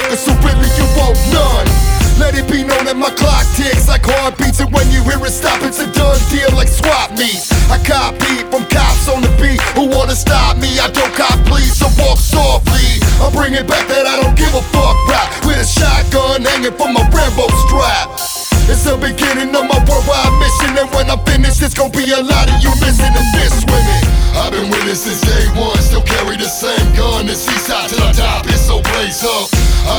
motherfucker, so really you want none. Let it be known that my clock ticks like heartbeats, and when you hear it stop, it's a done deal like swap meets. I copy from cops on the beat who wanna stop me. I don't cop please, so walk softly. I'm bringing back that I don't give a fuck rap with a shotgun hanging from my Rambo strap. It's the beginning of my worldwide mission, and when I'm finished, it's gonna be a lot of you missing and miss with me. I've been with it since day one, still carry the same gun. The seaside till I die, it's so blaze up.